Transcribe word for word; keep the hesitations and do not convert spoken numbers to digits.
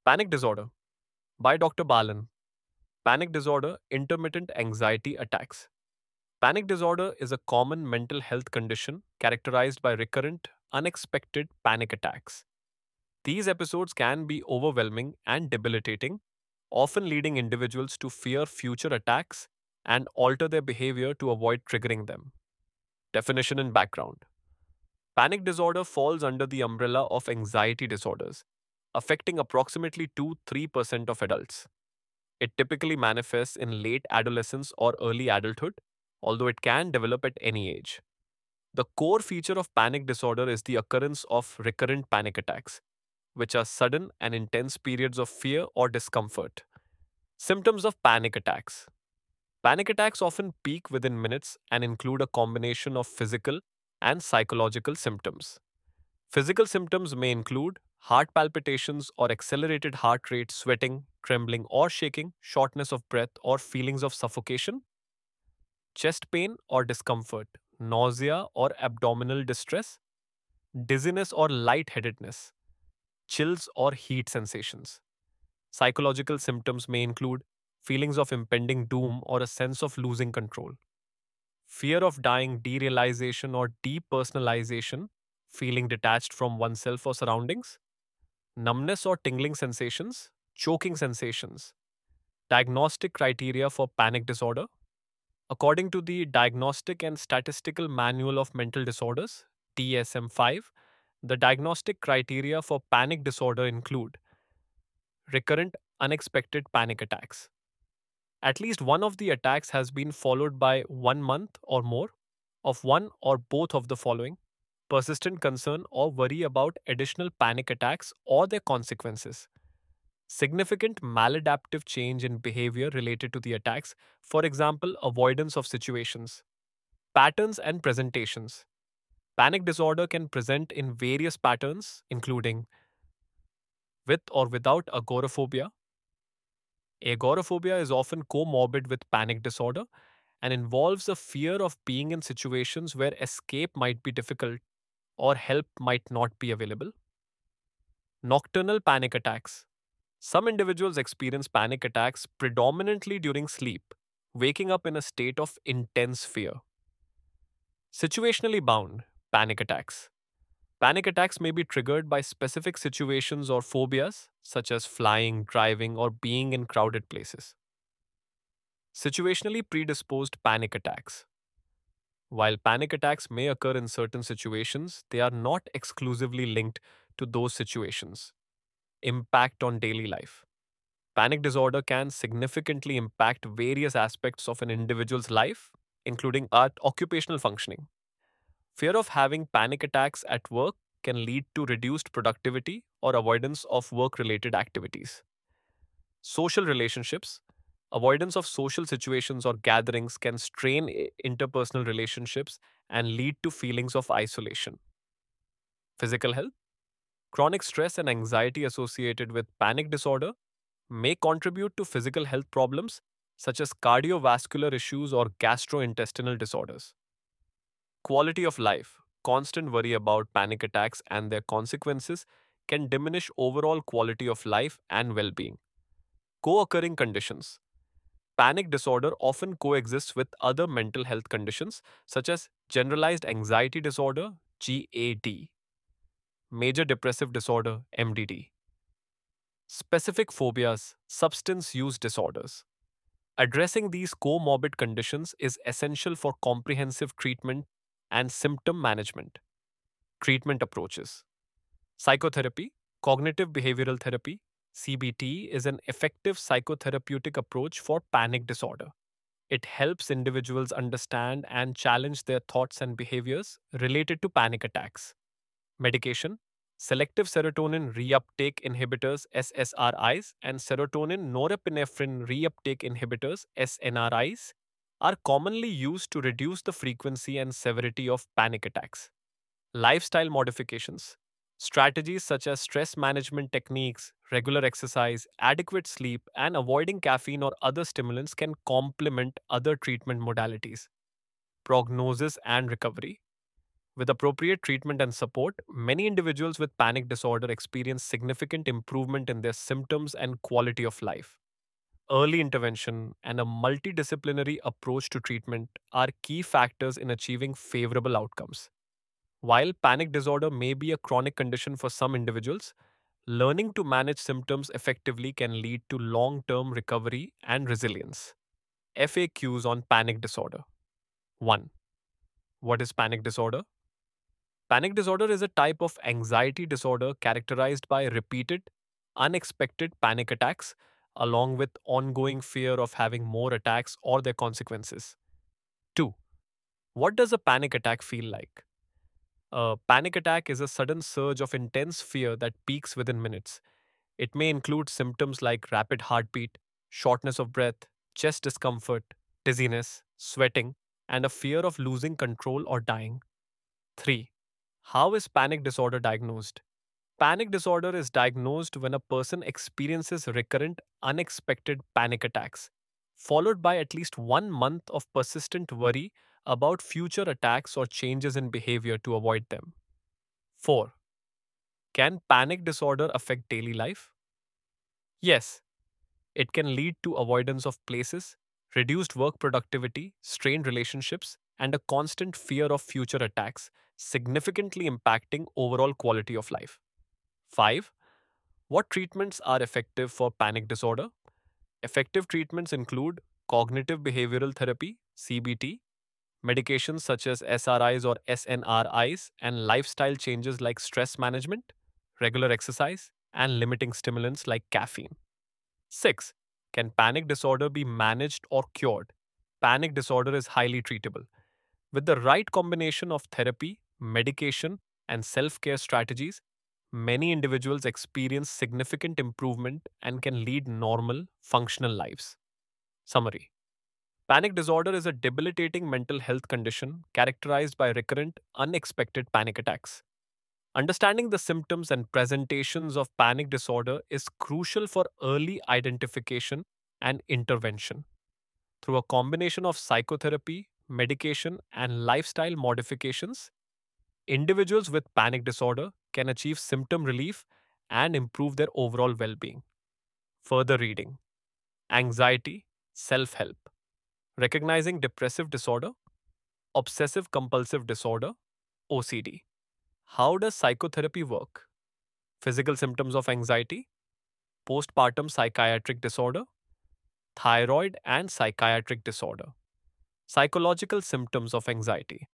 Panic disorder by Doctor Balan. Panic disorder, intermittent anxiety attacks. Panic disorder is a common mental health condition characterized by recurrent, unexpected panic attacks. These episodes can be overwhelming and debilitating, often leading individuals to fear future attacks and alter their behavior to avoid triggering them. Definition and background. Panic disorder falls under the umbrella of anxiety disorders, affecting approximately two to three percent of adults. It typically manifests in late adolescence or early adulthood, although it can develop at any age. The core feature of panic disorder is the occurrence of recurrent panic attacks, which are sudden and intense periods of fear or discomfort. Symptoms of panic attacks. Panic attacks often peak within minutes and include a combination of physical and psychological symptoms. Physical symptoms may include heart palpitations or accelerated heart rate, sweating, trembling or shaking, shortness of breath or feelings of suffocation, chest pain or discomfort, nausea or abdominal distress, dizziness or lightheadedness, chills or heat sensations. Psychological symptoms may include feelings of impending doom or a sense of losing control, fear of dying, derealization or depersonalization, feeling detached from oneself or surroundings, numbness or tingling sensations, choking sensations. Diagnostic criteria for panic disorder. According to the Diagnostic and Statistical Manual of Mental Disorders, D S M five, the diagnostic criteria for panic disorder include recurrent unexpected panic attacks. At least one of the attacks has been followed by one month or more of one or both of the following: persistent concern or worry about additional panic attacks or their consequences, significant maladaptive change in behavior related to the attacks, for example, avoidance of situations, patterns and presentations. Panic disorder can present in various patterns, including with or without agoraphobia. Agoraphobia is often comorbid with panic disorder and involves a fear of being in situations where escape might be difficult or help might not be available. Nocturnal panic attacks. Some individuals experience panic attacks predominantly during sleep, waking up in a state of intense fear. Situationally bound panic attacks. Panic attacks may be triggered by specific situations or phobias, such as flying, driving, or being in crowded places. Situationally predisposed panic attacks. While panic attacks may occur in certain situations, they are not exclusively linked to those situations. Impact on daily life. Panic disorder can significantly impact various aspects of an individual's life, including art, occupational functioning. Fear of having panic attacks at work can lead to reduced productivity or avoidance of work related activities. Social relationships. Avoidance of social situations or gatherings can strain i- interpersonal relationships and lead to feelings of isolation. Physical health. Chronic stress and anxiety associated with panic disorder may contribute to physical health problems such as cardiovascular issues or gastrointestinal disorders. Quality of life. Constant worry about panic attacks and their consequences can diminish overall quality of life and well being. Co occurring conditions. Panic disorder often coexists with other mental health conditions such as generalized anxiety disorder, G A D, major depressive disorder, M D D, specific phobias, substance use disorders. Addressing these comorbid conditions is essential for comprehensive treatment and symptom management. Treatment approaches. Psychotherapy, cognitive behavioral therapy, C B T is an effective psychotherapeutic approach for panic disorder. It helps individuals understand and challenge their thoughts and behaviors related to panic attacks. Medication, selective serotonin reuptake inhibitors S S R Is and serotonin norepinephrine reuptake inhibitors S N R Is are commonly used to reduce the frequency and severity of panic attacks. Lifestyle modifications, strategies such as stress management techniques, regular exercise, adequate sleep, and avoiding caffeine or other stimulants can complement other treatment modalities. Prognosis and recovery. With appropriate treatment and support, many individuals with panic disorder experience significant improvement in their symptoms and quality of life. Early intervention and a multidisciplinary approach to treatment are key factors in achieving favorable outcomes. While panic disorder may be a chronic condition for some individuals, learning to manage symptoms effectively can lead to long term recovery and resilience. F A Qs on panic disorder. one. What is panic disorder? Panic disorder is a type of anxiety disorder characterized by repeated, unexpected panic attacks, along with ongoing fear of having more attacks or their consequences. two. What does a panic attack feel like? A panic attack is a sudden surge of intense fear that peaks within minutes. It may include symptoms like rapid heartbeat, shortness of breath, chest discomfort, dizziness, sweating, and a fear of losing control or dying. three. How is panic disorder diagnosed? Panic disorder is diagnosed when a person experiences recurrent, unexpected panic attacks, followed by at least one month of persistent worry about future attacks or changes in behavior to avoid them. four. Can panic disorder affect daily life? Yes, it can lead to avoidance of places, reduced work productivity, strained relationships, and a constant fear of future attacks, significantly impacting overall quality of life. five. What treatments are effective for panic disorder? Effective treatments include cognitive behavioral therapy, C B T, medications such as S R Is or S N R Is, and lifestyle changes like stress management, regular exercise, and limiting stimulants like caffeine. six. Can panic disorder be managed or cured? Panic disorder is highly treatable. With the right combination of therapy, medication, and self care strategies, many individuals experience significant improvement and can lead normal, functional lives. Summary. Panic disorder is a debilitating mental health condition characterized by recurrent, unexpected panic attacks. Understanding the symptoms and presentations of panic disorder is crucial for early identification and intervention. Through a combination of psychotherapy, medication, and lifestyle modifications, individuals with panic disorder can achieve symptom relief and improve their overall well being. Further reading: Anxiety, Self Help, Recognizing Depressive Disorder, Obsessive Compulsive Disorder, O C D. How does psychotherapy work? Physical symptoms of anxiety, postpartum psychiatric disorder, thyroid and psychiatric disorder, psychological symptoms of anxiety,